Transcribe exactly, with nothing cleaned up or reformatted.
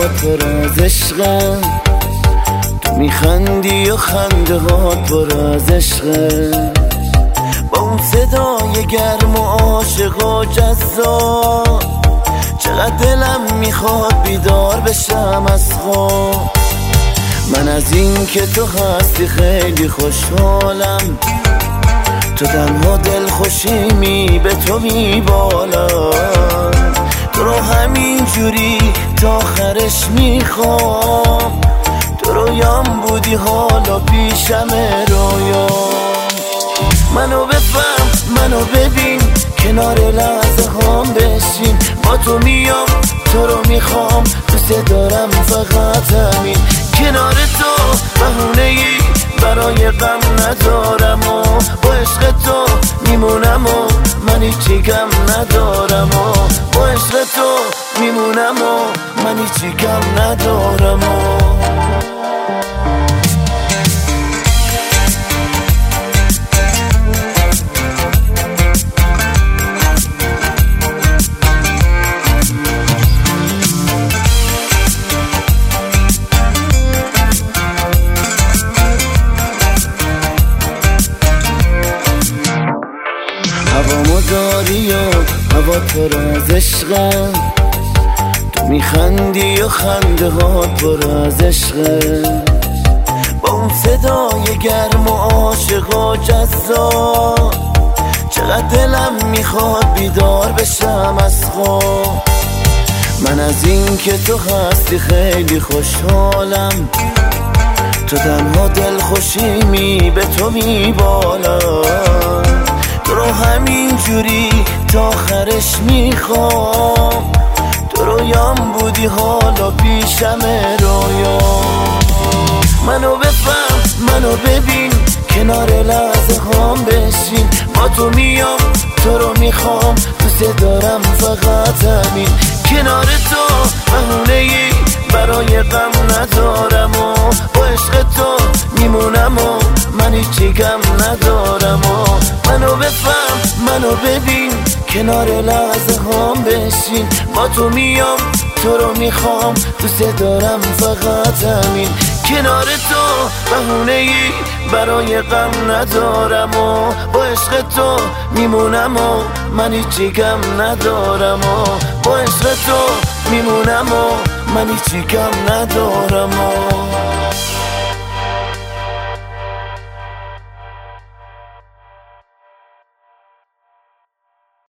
تو راز عشقه، تو میخندی و خنده هات پر از عشقه، با اون صدای گرم و عاشق و جذاب چقدر دلم میخواد بیدار بشم از خواب. من از این که تو هستی خیلی خوشحالم، تو تنها دل خوشیمی به تو میبالم، تو رو همین جوری تا آخرش میخوام، تو رویام بودی حالا پیشم رویام. منو بفهم منو ببین کنار لحظه هم بشین، با تو میام تو رو میخوام، دوست دارم فقط همین، کنار تو بهونه ای برای غم ندارم و با عشق تو میمونم و من هیچی کم ندارم و با عشق تو میمونم و من هیچی کم ندارم و هوامو داری و هوا تو راز عشقه، تو میخندی و خنده هات پر از عشقه، با اون صدای گرم و عاشق و جذاب چقدر دلم میخواد بیدار بشم از خواب. من از این که تو هستی خیلی خوشحالم، تو تنها دل خوشیمی به تو میبالم، تو رو همین جوری تا آخرش میخوام، تو رویام بودی حالا پیشم رویام. منو بفهم منو ببین کنار لحظه هم بشین، با تو میام تو رو میخوام، دوست دارم فقط همین، کنار تو بهونه ای برای غم ندارم و با عشق تو میمونم و من هیچی کم ندارم و منو بفهم منو ببین کنار لحظه هم بشین، با تو میام تو رو میخوام، دوست دارم فقط همین، کنار تو بهونه ای برای غم ندارم و با عشق تو میمونم و من هیچی کم ندارم و با عشق تو میمونم و من هیچی کم ندارم و